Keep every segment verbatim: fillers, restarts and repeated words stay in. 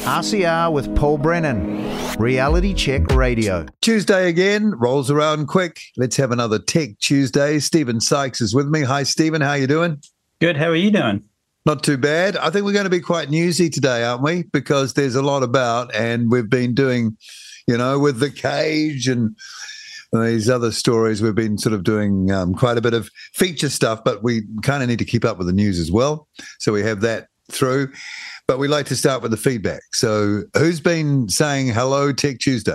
R C R with Paul Brennan, Reality Check Radio. Tuesday again, rolls around quick. Let's have another Tech Tuesday. Stephen Sykes is with me. Hi, Stephen. How are you doing? Good. How are you doing? Not too bad. I think we're going to be quite newsy today, aren't we? Because there's a lot about, and we've been doing, you know, with the cage and these other stories, we've been sort of doing um, quite a bit of feature stuff, but we kind of need to keep up with the news as well. So we have that through. But we like to start with the feedback. So who's been saying hello, Tech Tuesday?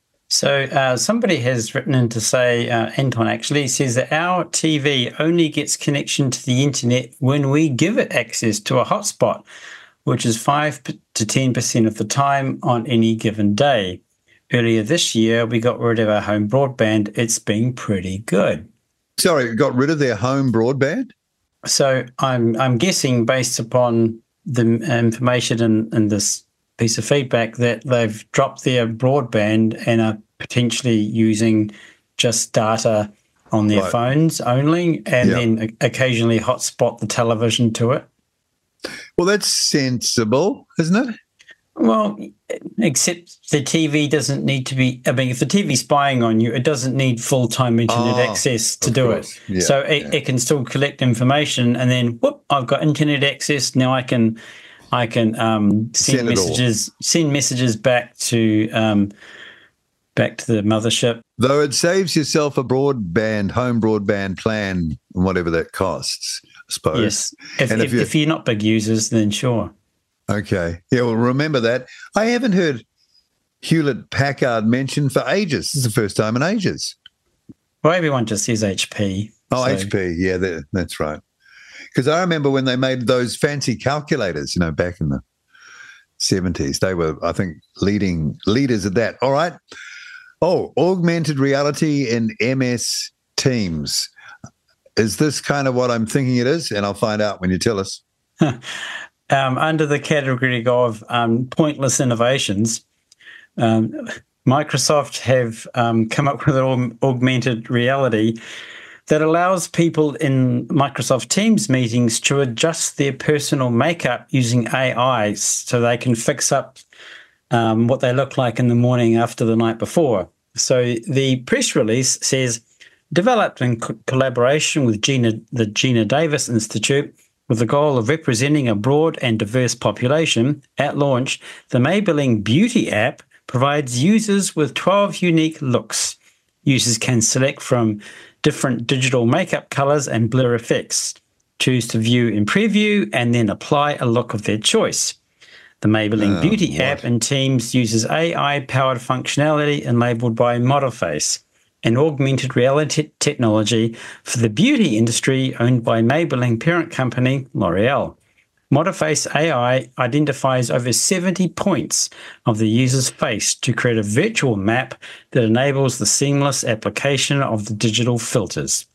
So uh, somebody has written in to say, uh, Anton actually says that our T V only gets connection to the internet when we give it access to a hotspot, which is five to ten percent of the time on any given day. Earlier this year, we got rid of our home broadband. It's been pretty good. Sorry, got rid of their home broadband? So I'm I'm guessing based upon the information in, in this piece of feedback that they've dropped their broadband and are potentially using just data on their right. phones only, and yep. then occasionally hotspot the television to it. Well, that's sensible, isn't it? Well, except the T V doesn't need to be, I mean, if the T V's spying on you, it doesn't need full-time internet oh, access to do course. it. Yeah, so it, yeah. it can still collect information, and then, whoop, I've got internet access. Now I can I can um, send, send messages send messages back to um, back to the mothership. Though it saves yourself a broadband, home broadband plan, whatever that costs, I suppose. Yes. If, and if, if, you're, if you're not big users, then sure. Okay. Yeah, well, remember that. I haven't heard Hewlett-Packard mentioned for ages. This is the first time in ages. Well, everyone just says H P. Oh, so. H P. Yeah, that, that's right. Because I remember when they made those fancy calculators, you know, back in the seventies. They were, I think, leading leaders at that. All right. Oh, augmented reality in M S Teams. Is this kind of what I'm thinking it is? And I'll find out when you tell us. um, under the category of um, pointless innovations, um, Microsoft have um, come up with an augmented reality that allows people in Microsoft Teams meetings to adjust their personal makeup using A I so they can fix up um, what they look like in the morning after the night before. So the press release says, developed in co- collaboration with Gina, the Gina Davis Institute, with the goal of representing a broad and diverse population, at launch, the Maybelline Beauty app provides users with twelve unique looks. Users can select from different digital makeup colors and blur effects, choose to view in preview, and then apply a look of their choice. The Maybelline oh, Beauty what? app in Teams uses A I-powered functionality enabled by ModelFace, an augmented reality technology for the beauty industry owned by Maybelline parent company L'Oreal. ModelFace A I identifies over seventy points of the user's face to create a virtual map that enables the seamless application of the digital filters.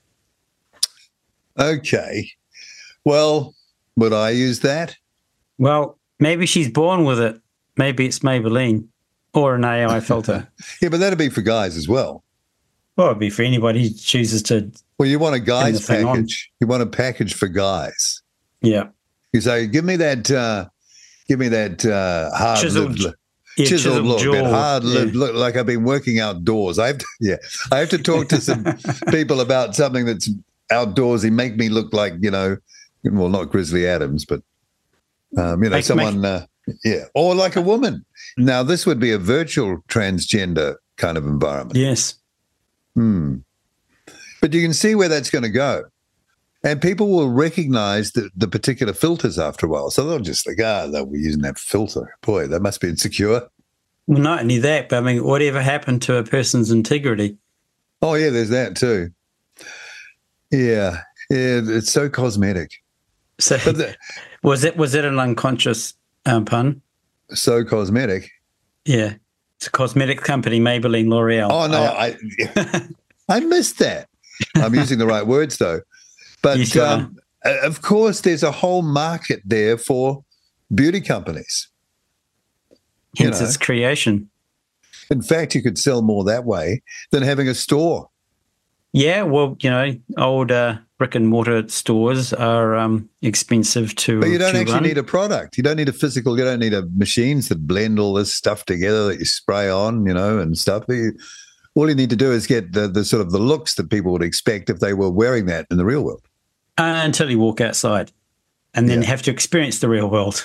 Okay. Well, would I use that? Well, maybe she's born with it. Maybe it's Maybelline or an A I filter. Yeah, but that'd be for guys as well. Well, it'd be for anybody who chooses to. Well, you want a guy's the thing on. package. You want a package for guys. Yeah. You say, give me that, uh, give me that uh, hard Chiseled- lived, Yeah, chiseled, chiseled look, jaw, that hard yeah. lived look, like I've been working outdoors. I have to, yeah, I have to talk to some people about something that's outdoorsy, make me look like, you know, well, not Grizzly Adams, but um, you know, Make- someone, uh, yeah, or like a woman. Now, this would be a virtual transgender kind of environment. Yes. Hmm. But you can see where that's going to go. And people will recognize the, the particular filters after a while. So they'll just like, ah, they'll be using that filter. Boy, that must be insecure. Well, not only that, but I mean, whatever happened to a person's integrity? Oh, yeah, there's that too. Yeah, yeah, it's so cosmetic. So But the, was it was it an unconscious um, pun? so cosmetic. Yeah. It's a cosmetic company, Maybelline, L'Oreal. Oh, no, I, I I missed that. I'm using the right words, though. But, You sure? um, of course, there's a whole market there for beauty companies. you hence know. its creation. In fact, you could sell more that way than having a store. Yeah, well, you know, old uh, brick and mortar stores are um, expensive to. But you don't to actually run. need a product. You don't need a physical. You don't need a machines that blend all this stuff together that you spray on, you know, and stuff. You, all you need to do is get the the sort of the looks that people would expect if they were wearing that in the real world. Uh, until you walk outside, and then Yeah. have to experience the real world.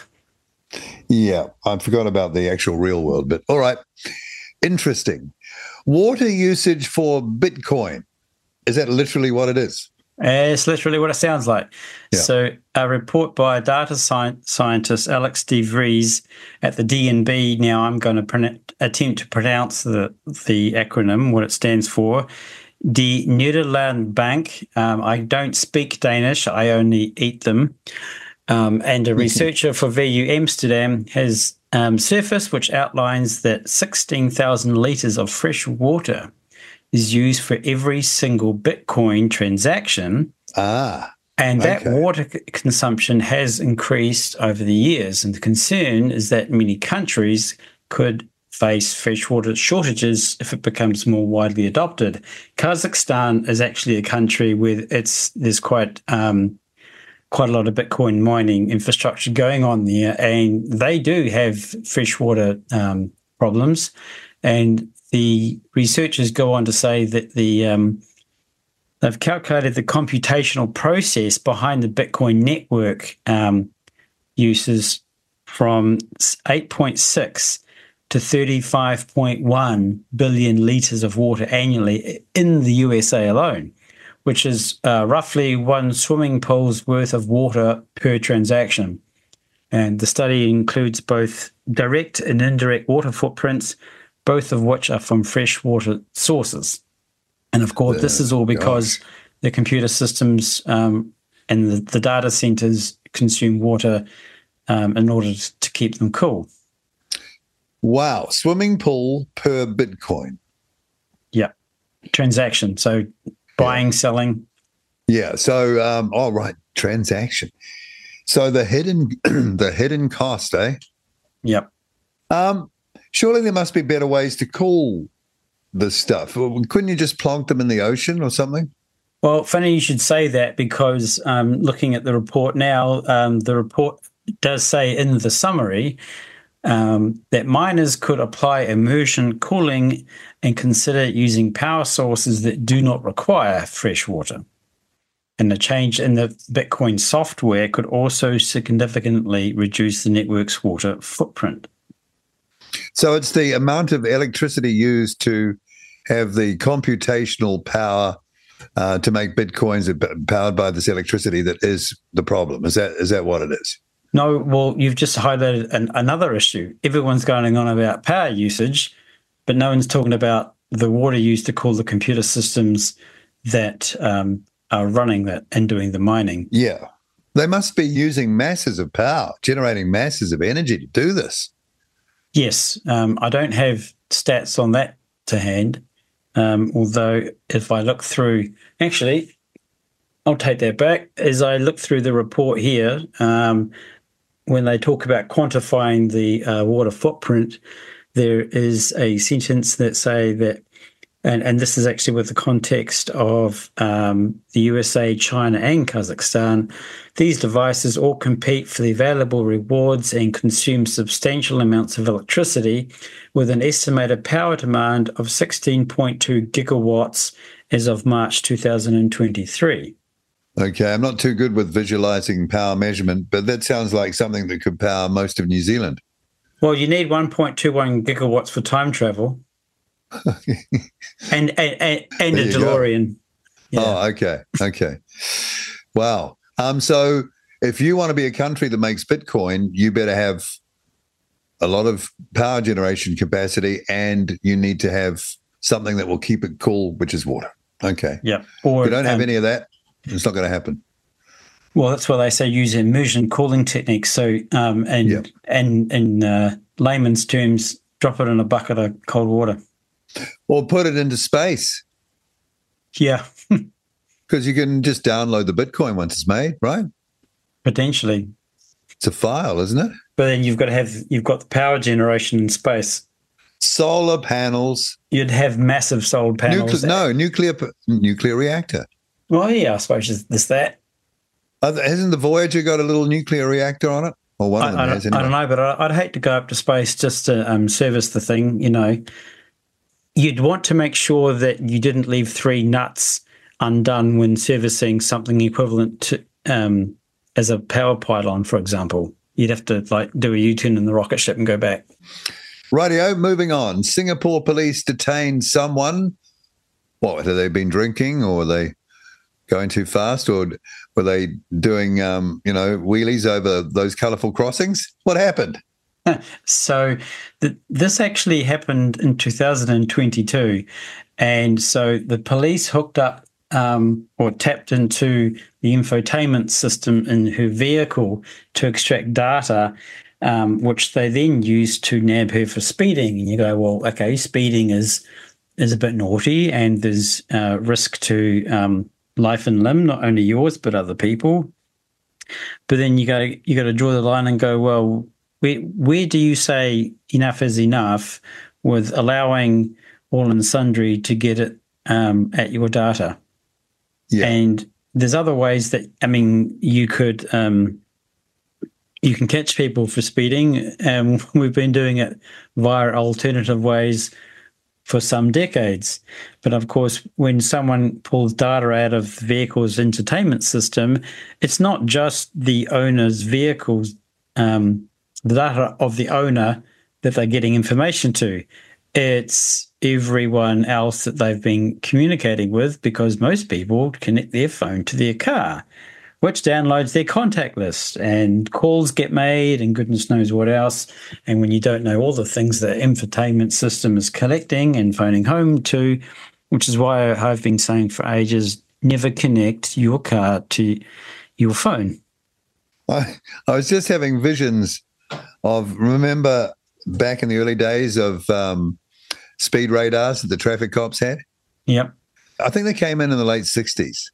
Yeah, I forgot about the actual real world, but all right. Interesting. Water usage for Bitcoin. Is that literally what it is? Uh, It's literally what it sounds like. Yeah. So, a report by data sci- scientist Alex de Vries at the D N B. Now, I'm going to pron- attempt to pronounce the the acronym, what it stands for. Die Nederland Bank. Um, I don't speak Danish. I only eat them. Um, and a researcher for V U Amsterdam has um, surfaced, which outlines that sixteen thousand litres of fresh water is used for every single Bitcoin transaction. Ah, And that okay. water c- consumption has increased over the years. And the concern is that many countries could face freshwater shortages if it becomes more widely adopted. Kazakhstan is actually a country where it's there's quite um, quite a lot of Bitcoin mining infrastructure going on there, and they do have freshwater um, problems. And the researchers go on to say that the um, they've calculated the computational process behind the Bitcoin network um, uses from eight point six to thirty-five point one billion litres of water annually in the U S A alone, which is uh, roughly one swimming pool's worth of water per transaction. And the study includes both direct and indirect water footprints, both of which are from freshwater sources. And of course, this is all because Gosh. the computer systems um, and the, the data centers consume water um, in order to keep them cool. Wow. Swimming pool per Bitcoin. Yeah. Transaction. So buying, selling. Yeah. So, um, all right. Transaction. So the hidden, the hidden cost, eh? Yep. Um, surely there must be better ways to cool this stuff. Well, couldn't you just plonk them in the ocean or something? Well, funny you should say that, because um, looking at the report now, um, the report does say in the summary um, that miners could apply immersion cooling and consider using power sources that do not require fresh water. And the change in the Bitcoin software could also significantly reduce the network's water footprint. So it's the amount of electricity used to have the computational power uh, to make Bitcoins powered by this electricity that is the problem. Is that is that what it is? No, well, you've just highlighted an, another issue. Everyone's going on about power usage, but no one's talking about the water used to cool the computer systems that um, are running that and doing the mining. Yeah. They must be using masses of power, generating masses of energy to do this. Yes, um, I don't have stats on that to hand, um, although if I look through, actually, I'll take that back. As I look through the report here, um, when they talk about quantifying the uh, water footprint, there is a sentence that say that, and, and this is actually with the context of um, the U S A, China, and Kazakhstan, these devices all compete for the available rewards and consume substantial amounts of electricity, with an estimated power demand of sixteen point two gigawatts as of March two thousand twenty-three. Okay, I'm not too good with visualizing power measurement, but that sounds like something that could power most of New Zealand. Well, you need one point two one gigawatts for time travel. and, and, and, and a There you go. DeLorean. Yeah. Oh, okay. Okay. Wow. Um, so if you want to be a country that makes Bitcoin, you better have a lot of power generation capacity, and you need to have something that will keep it cool, which is water. Okay. Yeah. Or, If you don't have um, any of that, it's not going to happen. Well, that's why they say use immersion cooling techniques. So, um, and Yeah. and in uh, layman's terms, drop it in a bucket of cold water. Or put it into space, Yeah, because you can just download the Bitcoin once it's made, right? potentially. It's a file, isn't it? But then you've got to have you've got the power generation in space. Solar panels. You'd have massive solar panels. Nucle- no, nuclear nuclear reactor. Well, yeah, I suppose there's there's that. Uh, hasn't the Voyager got a little nuclear reactor on it? Or one I, of them I, has, don't, I anyway. don't know, but I, I'd hate to go up to space just to um, service the thing, you know. You'd want to make sure that you didn't leave three nuts undone when servicing something equivalent to um, as a power pylon, for example. You'd have to like do a U-turn in the rocket ship and go back. Rightio, moving on. Singapore police detained someone. What, have they been drinking, or are they going too fast, or were they doing, um, you know, wheelies over those colourful crossings? What happened? So th- this actually happened in two thousand twenty-two. And so the police hooked up um, or tapped into the infotainment system in her vehicle to extract data, um, which they then used to nab her for speeding. And you go, well, okay, speeding is is a bit naughty, and there's uh, risk to um, life and limb, not only yours but other people. But then you got to you got to draw the line and go, well, where where do you say enough is enough with allowing all and sundry to get it um, at your data? Yeah. And there's other ways that, I mean, you could um, you can catch people for speeding. Um, we've been doing it via alternative ways for some decades. But of course, when someone pulls data out of the vehicle's entertainment system, it's not just the owner's vehicles, um, the data of the owner that they're getting information to. It's everyone else that they've been communicating with, because most people connect their phone to their car, which downloads their contact list, and calls get made and goodness knows what else. And when you don't know all the things the infotainment system is collecting and phoning home to, which is why I've been saying for ages, never connect your car to your phone. I, I was just having visions of, remember back in the early days of um, speed radars that the traffic cops had? Yep. I think they came in in the late sixties.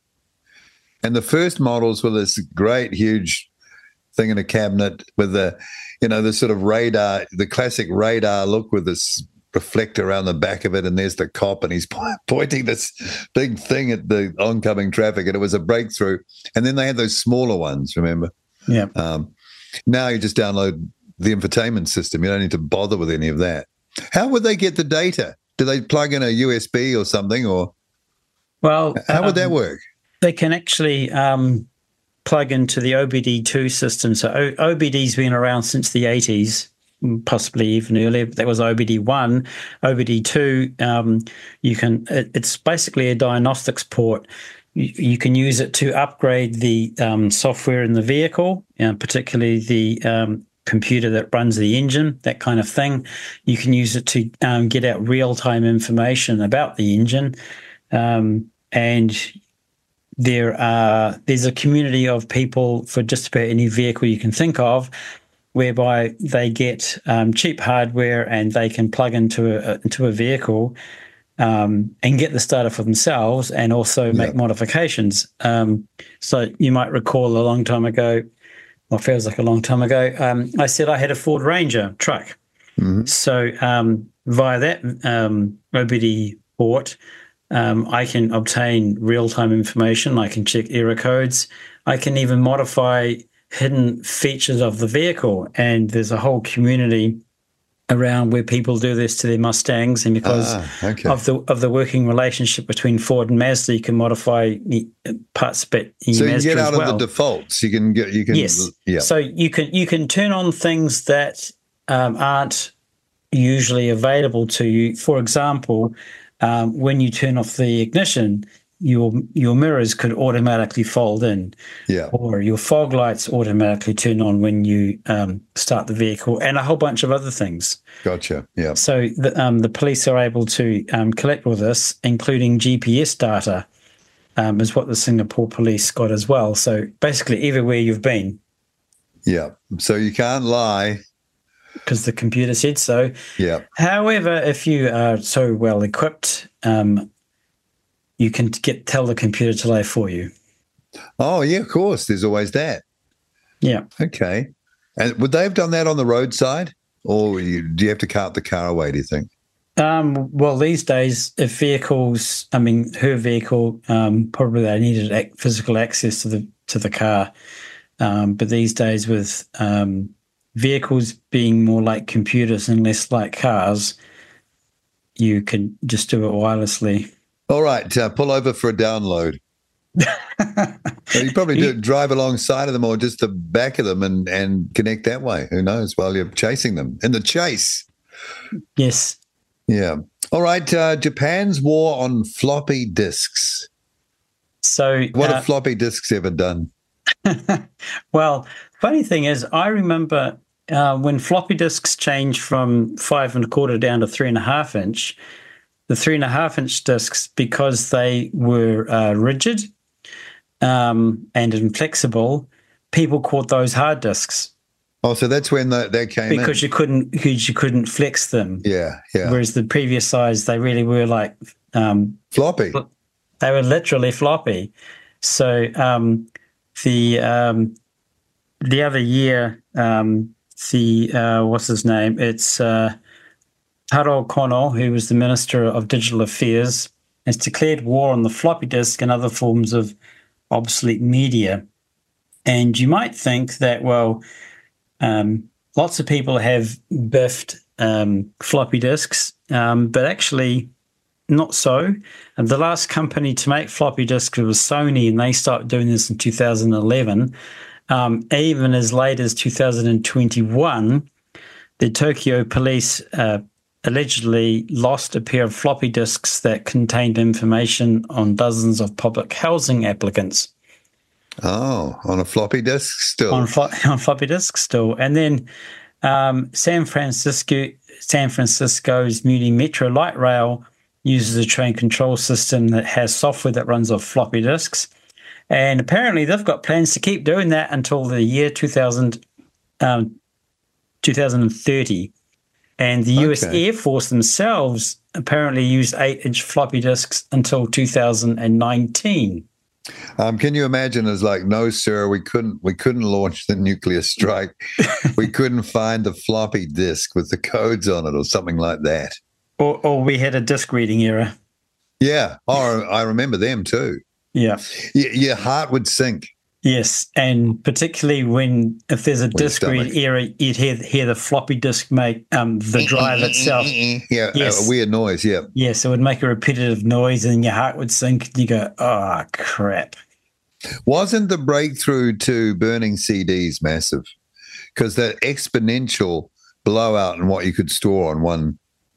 And the first models were this great, huge thing in a cabinet with the, you know, the sort of radar, the classic radar look with this reflector around the back of it. And there's the cop and he's pointing this big thing at the oncoming traffic. And it was a breakthrough. And then they had those smaller ones, remember? Yeah. Um, now you just download the infotainment system. You don't need to bother with any of that. How would they get the data? Do they plug in a U S B or something? Or well, how would um, that work? They can actually um, plug into the O B D two system. So o- O B D's been around since the eighties, possibly even earlier. But that was O B D one. O B D two, um, you can. It, it's basically a diagnostics port. You, you can use it to upgrade the um, software in the vehicle, uh, particularly the um, computer that runs the engine, that kind of thing. You can use it to um, get out real-time information about the engine, um, and There are there's a community of people for just about any vehicle you can think of, whereby they get um, cheap hardware and they can plug into a into a vehicle um, and get this data for themselves, and also make Yeah. modifications. Um, so you might recall a long time ago, well, it feels like a long time ago, um, I said I had a Ford Ranger truck. Mm-hmm. So um, via that um, O B D port, Um, I can obtain real-time information. I can check error codes. I can even modify hidden features of the vehicle. And there's a whole community around where people do this to their Mustangs. And because Ah, okay. of the of the working relationship between Ford and Mazda, you can modify the parts bit in So you Mazda can get as out well. of the defaults. You can get you can Yes. yeah. So you can you can turn on things that um, aren't usually available to you. For example, um, when you turn off the ignition, your your mirrors could automatically fold in, Yeah. or your fog lights automatically turn on when you um, start the vehicle, and a whole bunch of other things. Gotcha. Yeah. So the, um, the police are able to um, collect all this, including G P S data, um, is what the Singapore police got as well. So basically everywhere you've been, Yeah. So you can't lie. because the computer said so. Yeah. However, if you are so well equipped, um, you can get tell the computer to lie for you. Oh, yeah, of course. There's always that. Yeah. Okay. And would they have done that on the roadside? Or you, do you have to cart the car away, do you think? Um, well, these days, if vehicles, I mean, her vehicle, um, probably they needed ac- physical access to the to the car. Um, but these days, with um, vehicles being more like computers and less like cars, you can just do it wirelessly. All right, uh, pull over for a download. So you probably do drive alongside of them or just the back of them and, and connect that way. Who knows? While you're chasing them in the chase. Yes. Yeah. All right. Uh, Japan's war on floppy disks. So What uh, have floppy disks ever done? well, funny thing is, I remember uh, when floppy disks changed from five and a quarter down to three and a half inch. The three and a half inch discs, because they were uh, rigid um, and inflexible, people called those hard disks. Oh, so that's when the, that came because in. you couldn't because you couldn't flex them. Yeah, yeah. Whereas the previous size, they really were like um, floppy. They were literally floppy. So um, the um, the other year, um, the uh, what's his name? It's uh, Taro Kono, who was the Minister of Digital Affairs, has declared war on the floppy disk and other forms of obsolete media. And you might think that, well, um, lots of people have biffed um, floppy disks, um, but actually not so. And the last company to make floppy disks was Sony, and they started doing this in two thousand eleven. Um, even as late as two thousand twenty-one, the Tokyo police uh, allegedly lost a pair of floppy disks that contained information on dozens of public housing applicants. Oh, on a floppy disk still. On, flo- on floppy disks still. And then um, San Francisco, San Francisco's Muni Metro Light Rail uses a train control system that has software that runs off floppy disks. And apparently they've got plans to keep doing that until the year two thousand, um, two thousand thirty. And the U S Okay. Air Force themselves apparently used eight-inch floppy disks until two thousand nineteen. Um, can you imagine? As like, no, sir, we couldn't. We couldn't launch the nuclear strike. We couldn't find the floppy disk with the codes on it, or something like that. Or, or we had a disk reading error. Yeah. Oh, I remember them too. Yeah. Y- your heart would sink. Yes, and particularly when if there's a disk stomach. read error, you'd hear, hear the floppy disk make um, the drive itself. Yeah, Yes. a weird noise. Yeah. Yes, it would make a repetitive noise, and your heart would sink. And you go, "Oh crap!" Wasn't the breakthrough to burning C Ds massive? Because that exponential blowout in what you could store on one,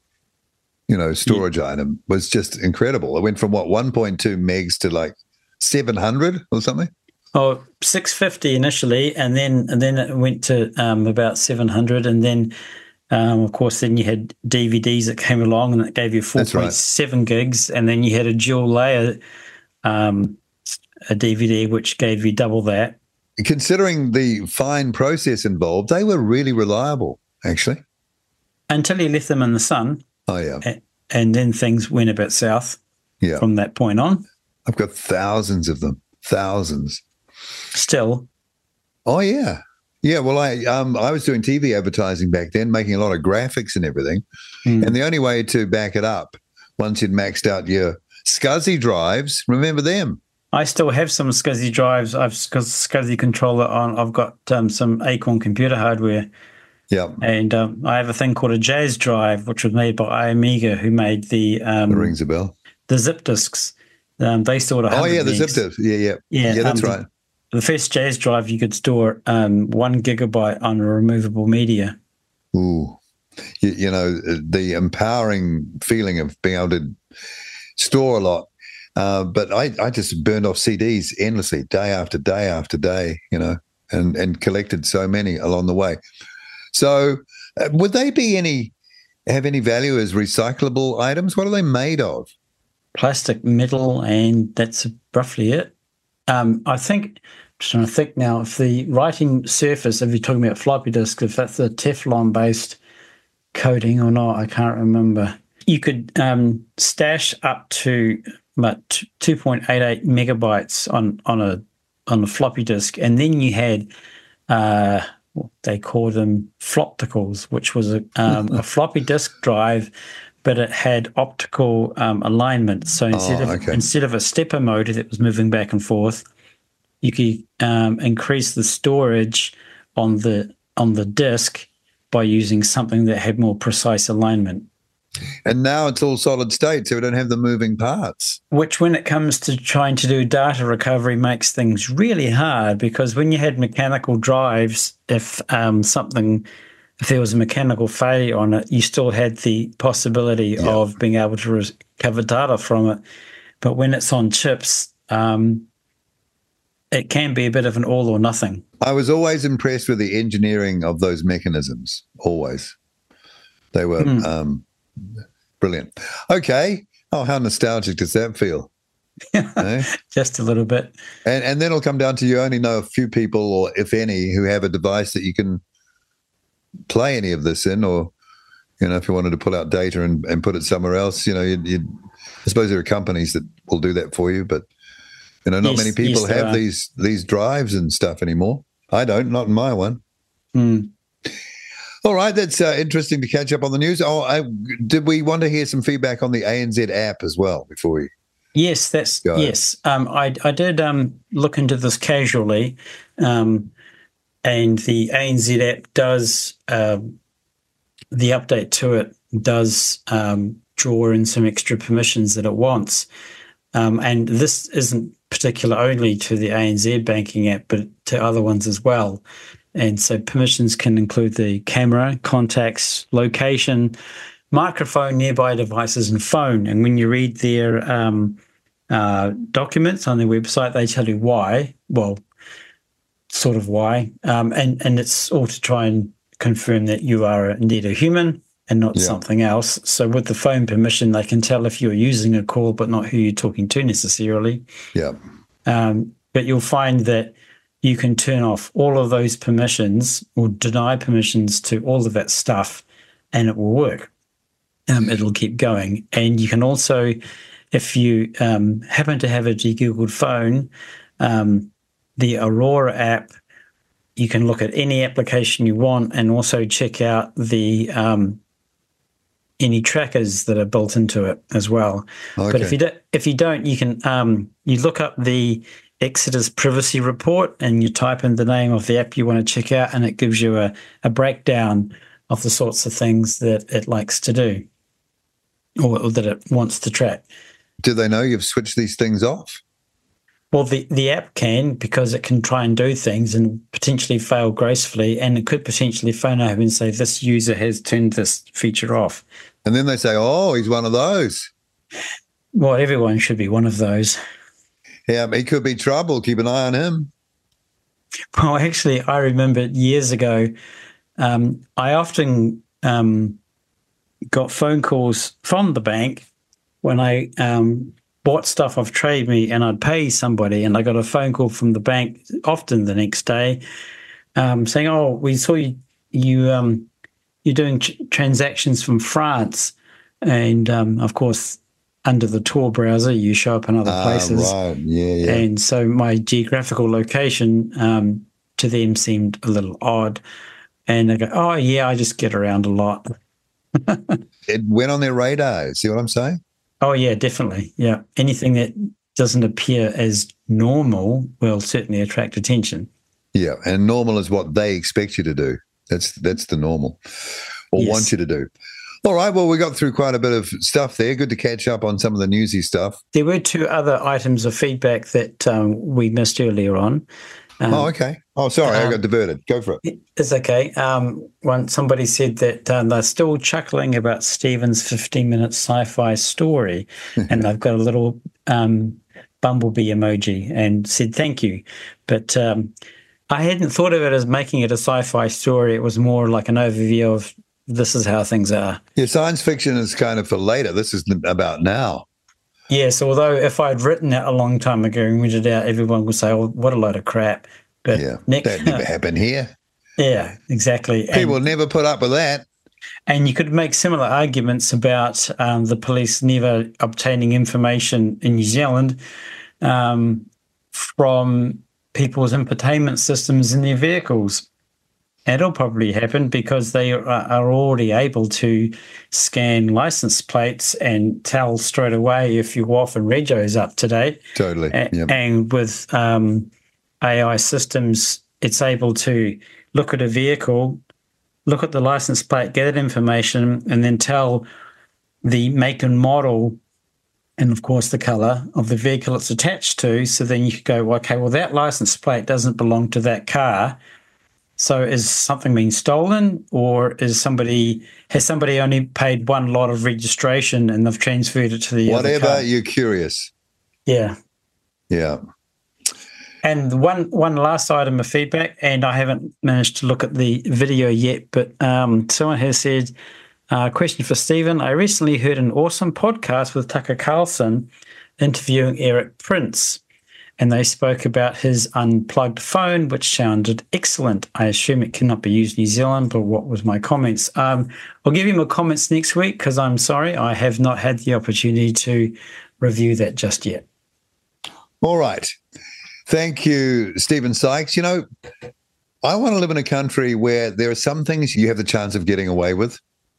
you know, storage yeah. item was just incredible. It went from what one point two megs to like seven hundred or something. Oh, six fifty initially, and then and then it went to um, about seven hundred, and then um, of course then you had D V Ds that came along, and it gave you four point seven right. gigs, and then you had a dual layer um, a D V D which gave you double that. Considering the fine process involved, they were really reliable, actually. Until you left them in the sun. Oh yeah, and, and then things went a bit south. Yeah, from that point on. I've got thousands of them, thousands. Still. Oh, yeah. Yeah, well, I um, I was doing T V advertising back then, making a lot of graphics and everything. Mm. And the only way to back it up, once you'd maxed out your SCSI drives, remember them? I still have some SCSI drives. I've got SCSI controller on. I've got um, some Acorn computer hardware. Yeah. And um, I have a thing called a Jazz drive, which was made by iAmega, who made the... Um, it rings a bell. The zip disks. Um, they stored one hundred Oh, yeah, the megs. zip disks. Yeah, yeah. Yeah, yeah that's um, right. The first Jazz drive, you could store um, one gigabyte on a removable media. Ooh, you, you know, the empowering feeling of being able to store a lot. Uh, but I, I just burned off C Ds endlessly, day after day after day, you know, and, and collected so many along the way. So uh, would they be any, have any value as recyclable items? What are they made of? Plastic, metal, and that's roughly it. Um, I think, I'm just trying to think now, if the writing surface, if you're talking about floppy disk, if that's a Teflon-based coating or not, I can't remember. You could um, stash up to about two point eight eight megabytes on, on a on a floppy disk, and then you had, uh, what they call them, flopticals, which was a, um, a floppy disk drive but it had optical um, alignment. So instead Oh, of okay. instead of a stepper motor that was moving back and forth, you could um, increase the storage on the on the disk by using something that had more precise alignment. And now it's all solid state, so we don't have the moving parts. Which, when it comes to trying to do data recovery, makes things really hard, because when you had mechanical drives, if um, something, if there was a mechanical failure on it, you still had the possibility Yeah. of being able to recover data from it. But when it's on chips, um, it can be a bit of an all or nothing. I was always impressed with the engineering of those mechanisms. Always, they were Mm. um, brilliant. Okay. Oh, how nostalgic does that feel? Eh? Just a little bit. And and then it'll come down to you only know a few people, or if any, who have a device that you can play any of this in, or you know, if you wanted to pull out data and, and put it somewhere else, you know, you'd, you'd, I suppose there are companies that will do that for you, but you know, not Yes, many people yes, there have are. these these drives and stuff anymore. I don't, not in my one. Mm. All right, that's uh, interesting to catch up on the news. Oh, I, did we want to hear some feedback on the A N Z app as well before we? Yes, that's Go ahead. yes. Um, I I did um, look into this casually, um, and the A N Z app does um, the update to it does um, draw in some extra permissions that it wants, um, and this isn't particular only to the A N Z banking app, but to other ones as well. And so permissions can include the camera, contacts, location, microphone, nearby devices, and phone. And when you read their um, uh, documents on their website, they tell you why. Well, sort of why. Um, and, and it's all to try and confirm that you are indeed a human and not Yeah. something else. So with the phone permission, they can tell if you're using a call, but not who you're talking to necessarily. Yeah. Um, but you'll find that you can turn off all of those permissions or deny permissions to all of that stuff, and it will work. Um, it'll keep going. And you can also, if you um, happen to have a de-Googled phone, um, the Aurora app, you can look at any application you want and also check out the um, any trackers that are built into it as well. But if Okay. you don't, if you don't, you can um, you look up the Exodus privacy report and you type in the name of the app you want to check out, and it gives you a, a breakdown of the sorts of things that it likes to do, or, or that it wants to track. Do they know you've switched these things off? Well, the, the app can, because it can try and do things and potentially fail gracefully, and it could potentially phone over and say, this user has turned this feature off. And then they say, oh, he's one of those. Well, everyone should be one of those. Yeah, he could be trouble. Keep an eye on him. Well, actually, I remember years ago, um, I often um, got phone calls from the bank when I um, bought stuff off Trade Me, and I'd pay somebody, and I got a phone call from the bank often the next day um, saying, oh, we saw you, you um, you're doing ch- transactions from France. And, um, of course, under the Tor browser, you show up in other Ah, places. right. Yeah, yeah. And so my geographical location um, to them seemed a little odd. And they go, oh, yeah, I just get around a lot. It went on their radar. See what I'm saying? Oh, yeah, definitely. Yeah. Anything that doesn't appear as normal will certainly attract attention. Yeah, and normal is what they expect you to do. That's that's the normal, or Yes. want you to do. All right, well, we got through quite a bit of stuff there. Good to catch up on some of the newsy stuff. There were two other items of feedback that um, we missed earlier on. Um, oh, okay. Oh, sorry, I um, got diverted. Go for it. It's okay. Um, one somebody said that um, they're still chuckling about Stephen's fifteen-minute sci-fi story, and they've got a little um, bumblebee emoji and said thank you. But um, I hadn't thought of it as making it a sci-fi story. It was more like an overview of this is how things are. Yeah, science fiction is kind of for later. This is about now. Yes, although if I'd written it a long time ago and read it out, everyone would say, "Oh, what a load of crap." But Yeah, Nick, that never happened here. yeah, exactly. And- People never put up with that. And you could make similar arguments about um, the police never obtaining information in New Zealand um, from people's infotainment systems in their vehicles. It'll probably happen because they are, are already able to scan license plates and tell straight away if your W O F and Rego's up to date. Totally. A- Yep. And with um, A I systems, it's able to look at a vehicle, look at the license plate, get that information, and then tell the make and model and, of course, the colour of the vehicle it's attached to. So then you could go, well, okay, well, that license plate doesn't belong to that car. So is something being stolen, or is somebody has somebody only paid one lot of registration and they've transferred it to the Whatever, other car? you're curious. Yeah. Yeah. And one one last item of feedback, and I haven't managed to look at the video yet, but um, someone has said, uh, question for Stephen. I recently heard an awesome podcast with Tucker Carlson interviewing Eric Prince, and they spoke about his unplugged phone, which sounded excellent. I assume it cannot be used in New Zealand, but what was my comments? Um, I'll give you my comments next week because I'm sorry, I have not had the opportunity to review that just yet. All right. Thank you, Stephen Sykes. You know, I want to live in a country where there are some things you have the chance of getting away with.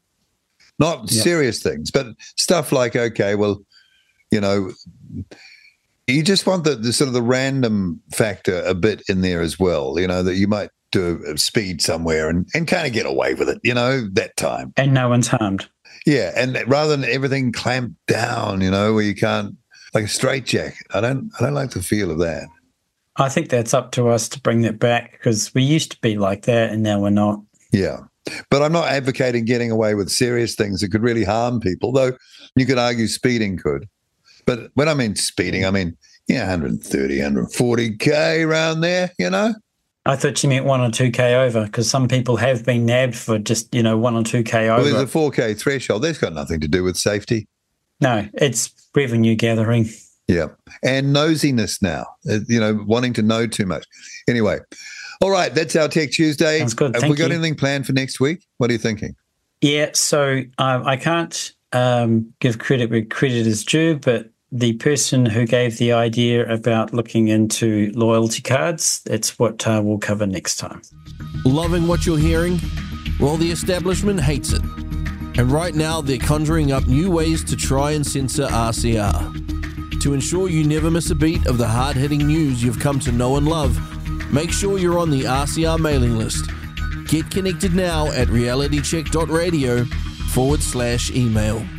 Not Yep. serious things, but stuff like, okay, well, you know, you just want the, the sort of the random factor a bit in there as well, you know, that you might do a speed somewhere and, and kind of get away with it, you know, that time. And no one's harmed. Yeah. And rather than everything clamped down, you know, where you can't, like a straitjacket. I don't, I don't like the feel of that. I think that's up to us to bring that back because we used to be like that and now we're not. Yeah. But I'm not advocating getting away with serious things that could really harm people, though you could argue speeding could. But when I mean speeding, I mean, yeah, one thirty, one forty K around there, you know? I thought you meant one or two K over because some people have been nabbed for just, you know, one or two K over. Well, there's a four K threshold. That's got nothing to do with safety. No, it's revenue gathering. Yeah. And nosiness now, uh, you know, wanting to know too much. Anyway, all right, that's our Tech Tuesday. Sounds good. Have Thank we got you. anything planned for next week? What are you thinking? Yeah, so um, I can't um, give credit where credit is due, but the person who gave the idea about looking into loyalty cards, that's what uh, we'll cover next time. Loving what you're hearing? Well, the establishment hates it. And right now, they're conjuring up new ways to try and censor R C R. To ensure you never miss a beat of the hard-hitting news you've come to know and love, make sure you're on the R C R mailing list. Get connected now at realitycheck.radio forward slash email.